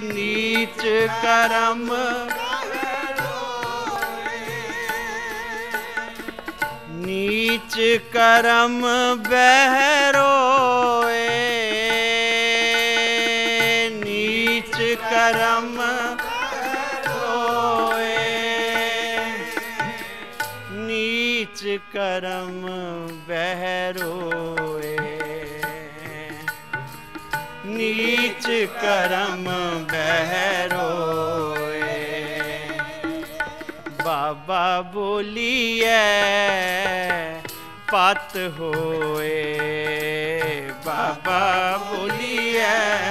नीच कर्म नीच कर्म बहरोए नीच कर्म रोए नीच कर्म बहरोए नीच कर्म बहरोए बाबा बोलिए पत होए बाबा बोलिए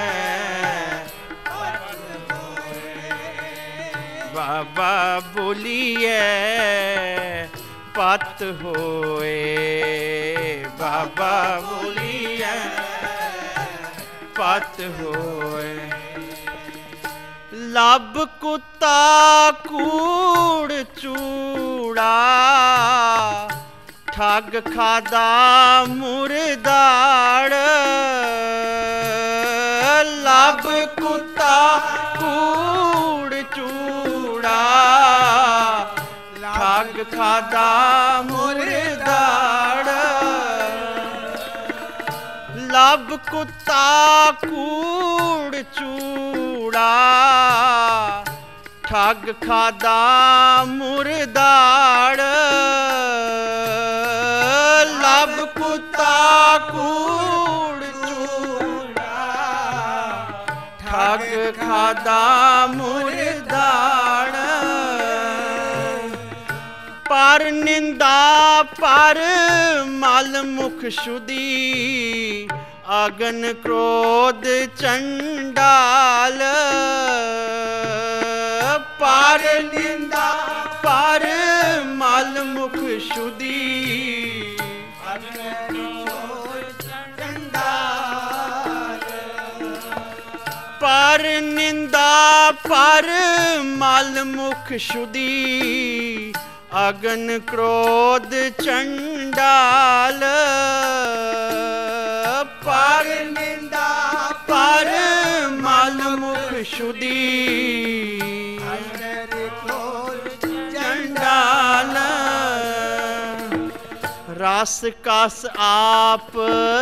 बाबा बोलिए पत होए बाबा बोलिए पत होए लब कुत्ता कूड़ चूड़ा ठग खादा मुर्दाड़ लब कुत्ता कूड़ चूड़ा ठग खादा मुर्दाड़ लब कुत्ता कूड़ चूड़ा ठग खादा मुर्दाड़ लब कुत्ता कूड़ चूड़ा ठग खादा मुर्दाड़ पर निंदा पर मल मुख शुद्धि अगन क्रोध चंडाल पर निंदा पर मल मुख शुद्धि अगन क्रोध चंडाल पर निंदा पर मल मुख शुद्धि अगन क्रोध चंडाल पर निंदा पर मल मुख शुद्धि चंडाल रस कस आप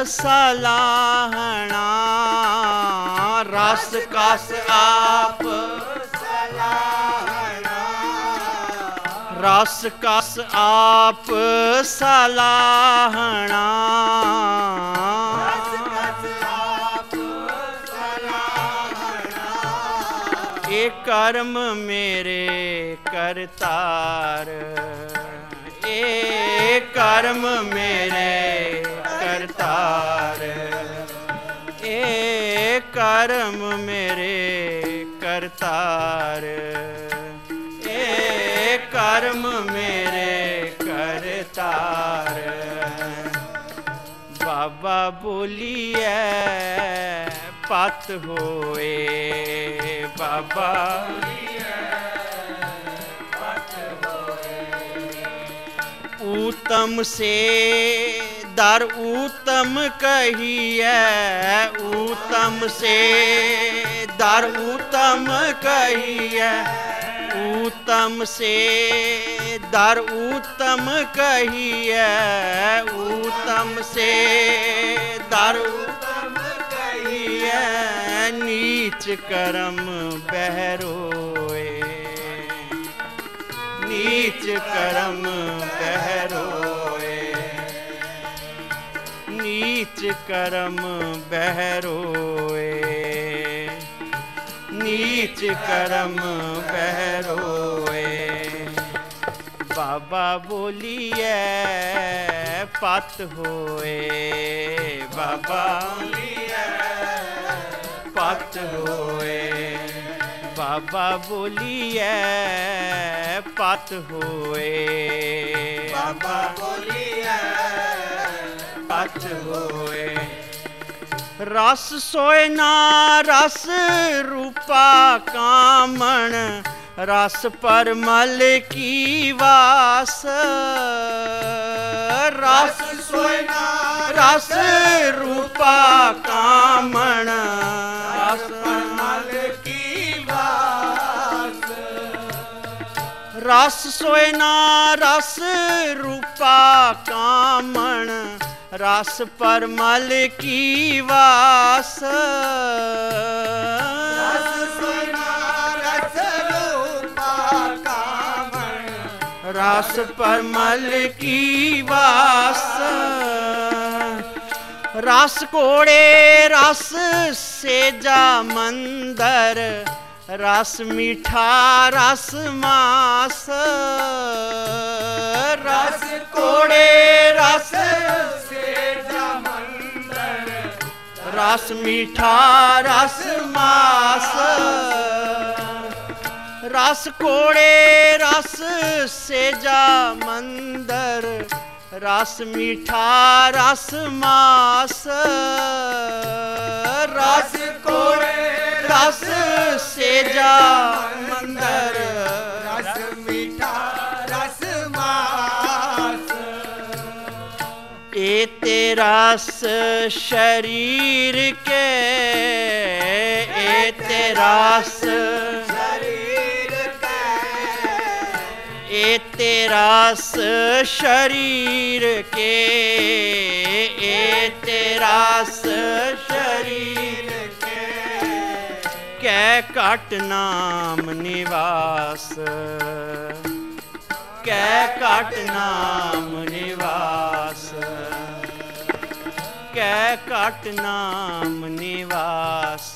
सलाहना रस कस आप रस कस आप सलाहना ए कर्म मेरे करतार ए कर्म मेरे करतार ए कर्म मेरे करतार कर्म मेरे करतार बाबा बोलिए पत होए बाबा पत होए उत्तम से दर उत्तम कहिए उत्तम से दर उत्तम कहिए उत्तम से दर उत्तम कहिए उत्तम से दर उत्तम कहिए नीच कर्म बहरोए नीच कर्म बहरोए नीच कर्म बहरोए नीच कर्म बहरोए बाबा बोलिए पत होए बाबा बोलिए पत होए बाबा बोलिए पत होए बाबा बोलिए पत होए रस सोए ना रस रूपा कामण रस परमल की वास रस सोए ना रस रूपा कामण रस परमल की रस सोए ना रस रूपा कामण, रस परमल की वास। रस सोए ना रस रूपा कामण, रस परमल की वास। रस कोड़े रस सेजा मंदर, रस मीठा रस मास। रस कोड़े रस सेजा मंदर, रस मीठा रस मास। रस कोड़े रस सेजा मंदर, रस मीठा रस मास। रस कोड़े रस सेजा मंदर, रस मीठा रस मास। एते रस शरीर के, एते रस शरीर के, एते रस शरीर के, एते रस शरीर के, कै घट नाम निवास, कै घट नाम निवास, कै घट नाम निवास,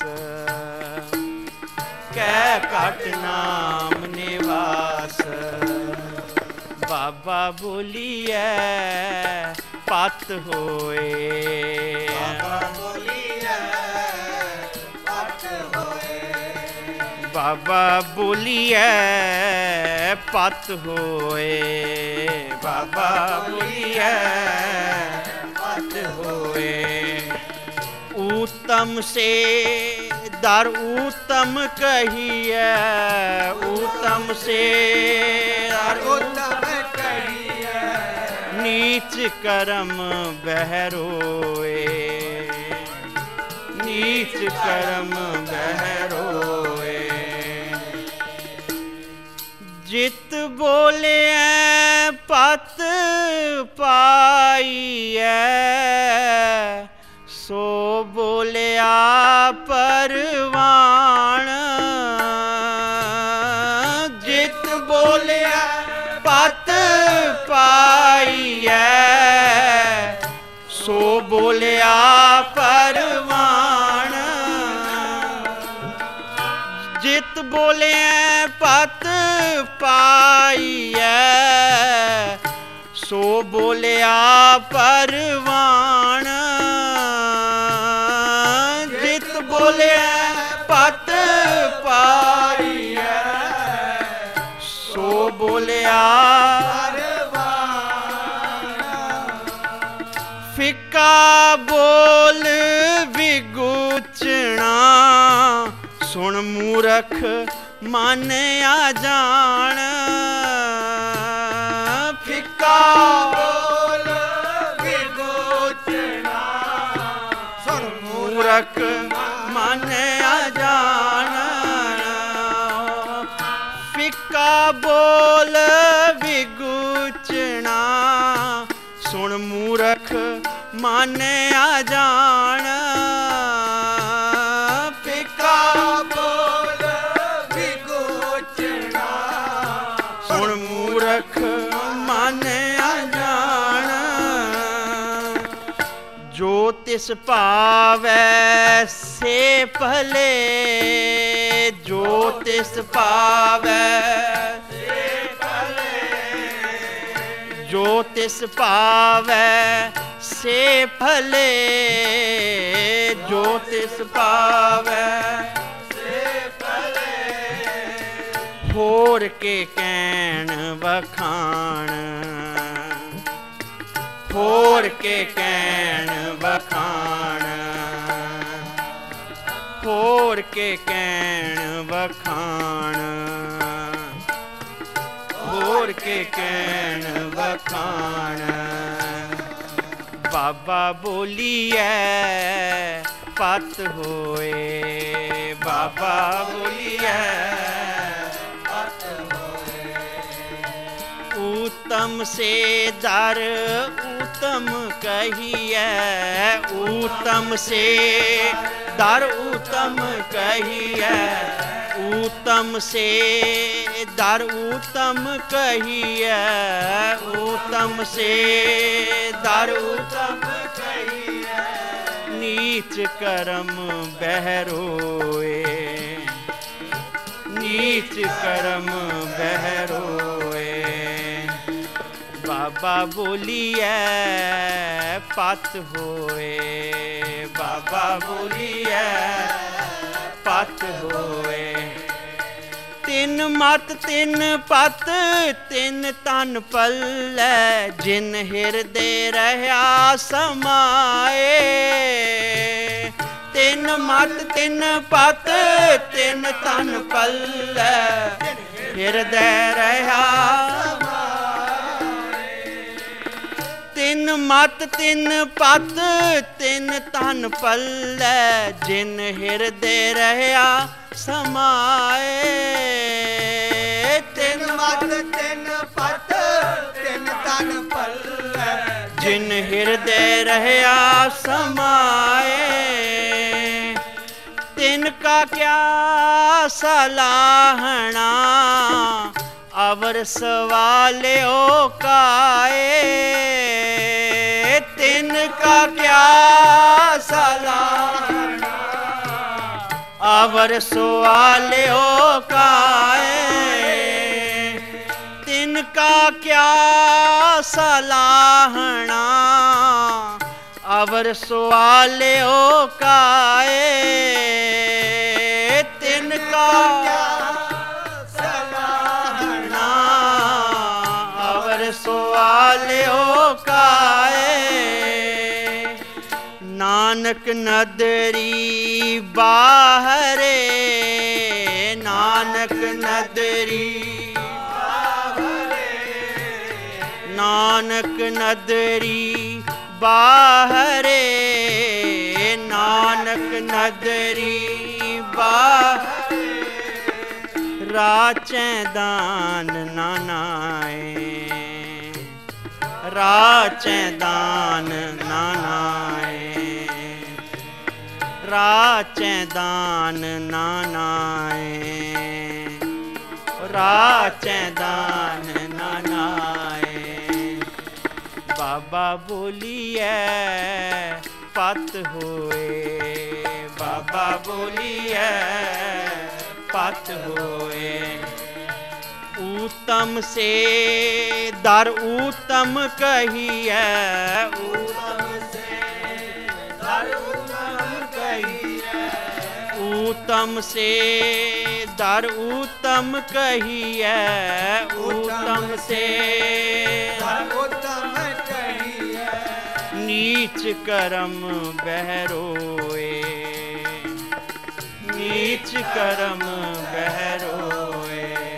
कै घट नाम निवास। बाबा बोलिए पत होए, बाबा बोलिए पत होए, बाबा बोलिए पत होए, बाबा बोलिए पत होए। उत्तम से दर उत्तम कहिए, उत्तम से दर उत्तम कहिए, नीच कर्म बहरोए, नीच कर्म बहरोए। जित बोले पत पाइए, सो बोलिया परवान। जित बोलिया पत पाइए, सो बोलिया परवान। जित बोले पत पाइए, सो बोलिया परवान। जित बोले पत पाइए, सो बोलिया फिक्का बोल विगुचना, सुन मूरख मानिया जान। फिक्का बोल विगुचना, सुन मूरख मानिया जान। फिक्का बोल विगुचना, सुन मूरख मानिया जान। फिक्का बोल विगुचना, सुन मूरख मानिया जान। जो तिस पावै से भले, जो तिस पावै से भले, जो तिस पावै से भले, जो तिस पावै से भले। होर के कैन बखान, होर के कैन बखान, होर के कैन बखान, होर के कैन बखान। बाबा बोलिए पत होए, बाबा बोलिए पत होए, ऊतम से दर ऊतम कहिए, ऊतम से दर ऊतम कहिए, ऊतम से दर ऊतम कहिए, ऊतम से दर ऊतम कहिए। नीच करम बहरोए, नीच करम बहरोए। बाबा बोलिए पत होए, बाबा बोलिए पत होए। तिन मत तिन पत तिन तन पल्लै, जिन हिरदे रहा समाए। तिन मत तिन पत तिन तन पल्लै, हिरदे रहा तिन मत तिन पत तिन तन पल्लै, जिन हिरदे रहा समाए। तिन मत तिन पत तिन तन पल्लै, जिन हिरदे रहा समाए। तिनका क्या सलाहना अवर सवाल्यो काए। तिनका क्या सलाहना अवर सवाल्यो काए। तिनका क्या सलाहना अवर सवाल्यो काए। तिनका सलाहना अवर सवाल्यो काए। नानक नदरी बाहरे, नानक नदरी नानक नदरी बाहरे, नानक नदरी बाहरे। राचै दान नानाए, राचै दान नानाए, राचै दान नानाए, राचै दान नानाए। बाबा बोलिए पत होए, बाबा बोलिए पत होए। ऊतम से दर ऊतम कहिए, ऊतम से दर ऊतम कहिए, ऊतम से दर ऊतम कहिए, ऊतम से दर उत्तम कहिए। नीच करम बहरोए, नीच करम बहरोए।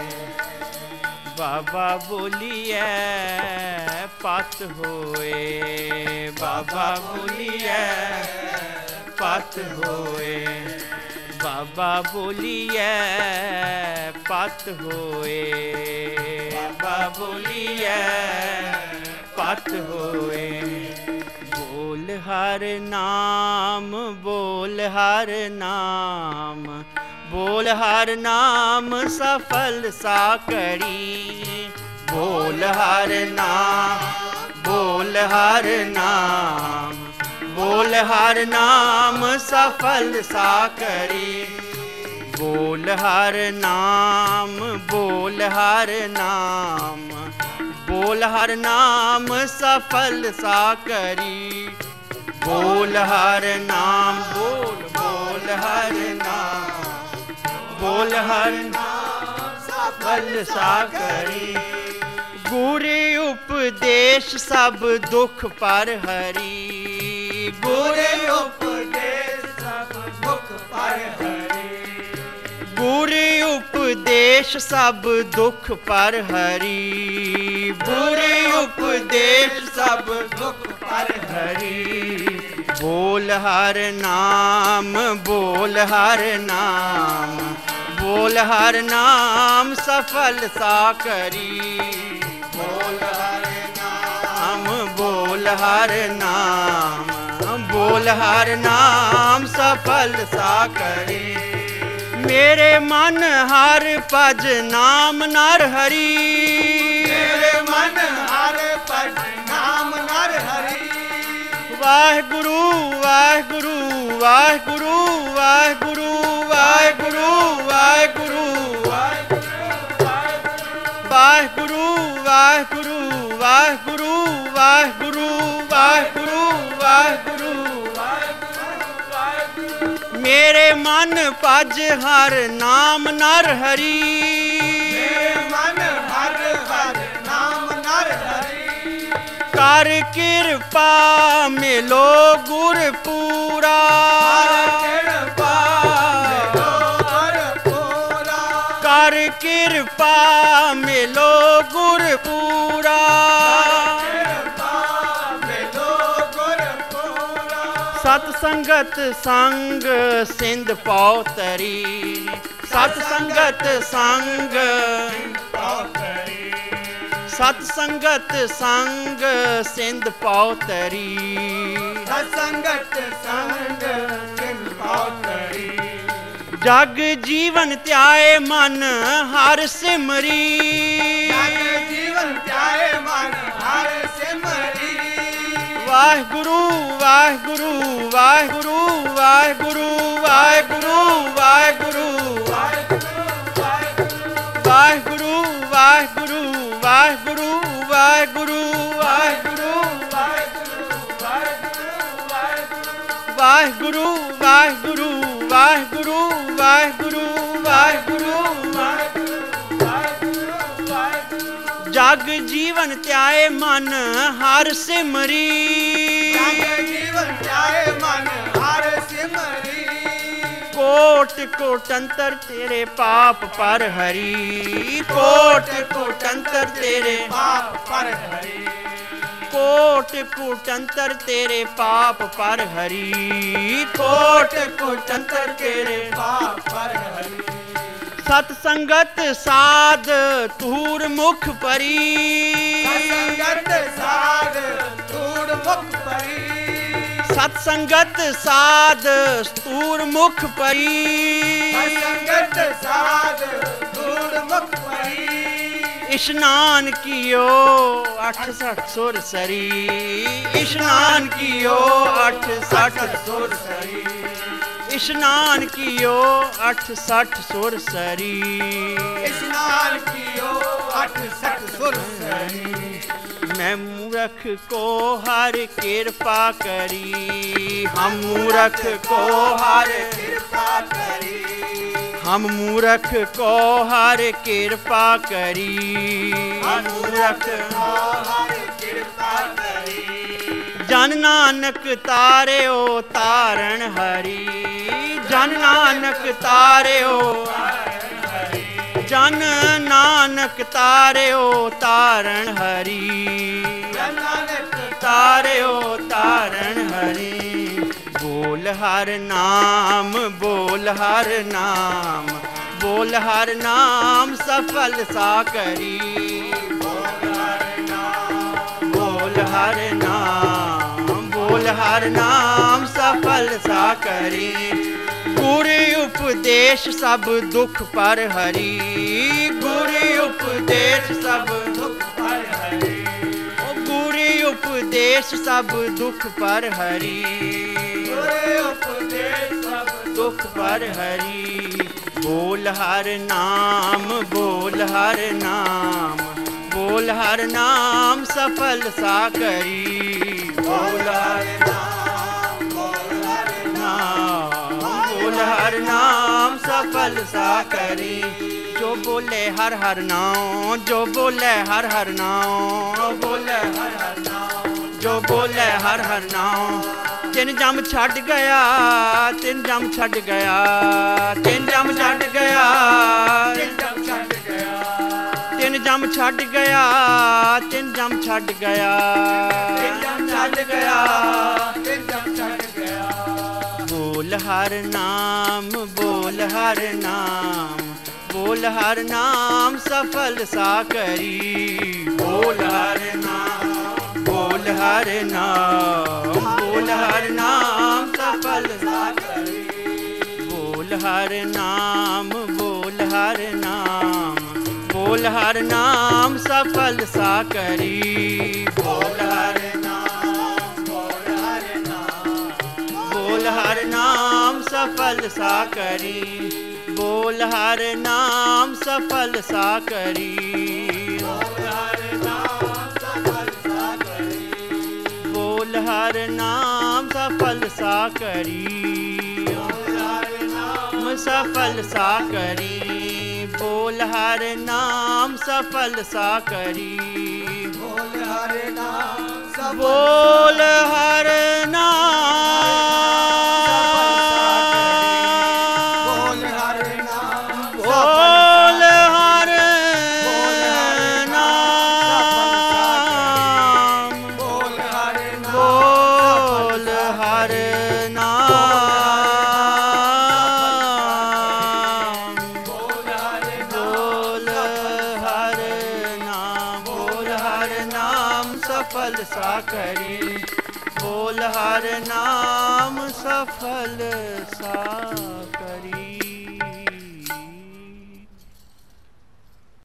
बाबा बोलिए पत होए, बाबा बोलिए पत होए, बाबा बोलिए पत होए, बाबा बोलिए पत होए। बोल हर नाम, बोल हर नाम, बोल हर नाम सफल साकड़ी। बोल हर नाम, बोल हर नाम, बोल हर नाम सफल साकड़ी। बोल हर नाम, बोल हर नाम, बोल हर नाम सफल साकरी। बोल हर नाम, बोल बोल हर नाम, बोल हर नाम सफल साकरी। गुरु उपदेश सब दुख पर हरी, गुरु उपदेश सब दुख पर हरी। गुरु उपदेश सब दुख पर हरी, गुरु उपदेश सब दुख पर हरी। बोल हर नाम, बोल हर नाम, बोल हर नाम सफल साकरी। बोल हर बोल हर नाम, बोल हर नाम सफल सा करे। मेरे मन हर भज नाम नर हरि, मेरे मन हर भज नाम नर हरि। वाहिगुरु वाहिगुरु वाहिगुरु वाहिगुरु वाहिगुरु वाहिगुरु वाहिगुरु वाहिगुरु वाहिगुरु वाहिगुरु वाहिगुरु वाहिगुरु। मेरे मन भज हर नाम नर हरि, मेरे मन हर हर नाम नर हरि। कर कृपा मिलो गुर पूरा, कर कृपा मिलो गुर पूरा। सत संगत संग सिंध पौतरी, सत संगत संग सत संगत संग सिंध पौतरी, सत संगत संग सिंध पौतरी। जग जीवन त्याए मन हर सिमरी, जग जीवन त्याए मन हर सिमरी। वाहिगुरु वाहिगुरु वाहिगुरु वाहिगुरु वाहिगुरु वाहिगुरु वाहिगुरु वाहिगुरु वाहिगुरु वाहिगुरु वाहिगुरु वाहिगुरु वाहिगुरु वाहिगुरु वाहिगुरु वाहिगुरु। जग जीवन त्याए मन हर सिमरी, जग जीवन त्याए मन हर सिमरी। कोट कोटंतर तेरे पाप पर हरि, कोट कोटंतर तेरे पाप पर हरि। कोट कोटंतर तेरे पाप पर हरि, कोट कोटंतर तेरे पाप पर हरि। सत संगत साध तूर मुख परी, संगत साध तूर मुख परी। सत संगत साध तूर मुख परी, संगत साध तूर मुख परी। इशनान कियो 68 सुर सरी, इशनान कियो 68 सुर सरी, इशनान कियो 68 सुर सरी। स्नान कियो 68 सुर सरी। मैं मूरख को हर कृपा करी, हम मूरख को हर कृपा करी। हम मूरख को हर कृपा करी, हम मूरख को हर कृपा करी। जन नानक तारियो तारण हरि, जन नानक तारियो जन नानक तारियो तारण हरि, जन नानक तारियो तारण हरि। बोल हर नाम बोल हर नाम, बोल हर नाम सफल सा करी। बोल हर नाम बोल हर नाम, बोल हर नाम सफल सा करी। गुर उपदेश सब दुख पर हरि, गुर उपदेश सब दुख पर हरि। गुर उपदेश सब दुख पर हरि, उपदेश सब दुख पर हरि। बोल हर नाम बोल हर नाम, बोल हर नाम सफल सा करी। बोल हर नाम बोल हर नाम, बोल हर नाम सफल सा करी। जो बोले हर हर नाम, जो बोले हर हर नाम, बोले हर हर नाम, जो बोले हर हर नाम। ਤਿੰਨ ਜਮ ਛੱਡ ਗਿਆ, ਤਿੰਨ ਜਮ ਛੱਡ ਗਿਆ, ਤਿੰਨ ਜਮ ਛੱਡ ਗਿਆ, ਤਿੰਨ ਜਮ ਛੱਡ ਗਿਆ, ਤਿੰਨ ਜਮ ਛੱਡ ਗਿਆ, ਤਿੰਨ ਜਮ ਛੱਡ ਗਿਆ, ਤਿੰਨ ਜਮ ਛੱਡ ਗਿਆ, ਤਿੰਨ ਜਮ ਛੱਡ ਗਿਆ। ਬੋਲ ਹਰ ਨਾਮ ਬੋਲ ਹਰ ਨਾਮ, ਬੋਲ ਹਰ ਨਾਮ ਸਫਲ ਸਾ ਕਰੀ। ਬੋਲ ਹਰ ਨਾਮ ਬੋਲ बोल हर नाम, बोल हर नाम सफल सा करी। बोल हर नाम, बोल हर नाम, बोल हर नाम सफल सा करी। बोल हर नाम, बोल हर नाम, बोल हर नाम सफल सा करी। बोल हर नाम सफल सा करी। बोल हर नाम सफल सा करी। बोल हर नाम सफल सा करी। बोल हर नाम सफल सा करी। बोल हर नाम सफल सा करी। बोल हर नाम सफल बोल हर नाम, बोल हर नाम बोल हर नाम, बोल हर बोल हर नाम, बोल हर बोल हर नाम, बोल हर नाम सफल सा करी। बोल हर नाम सफल सा करी।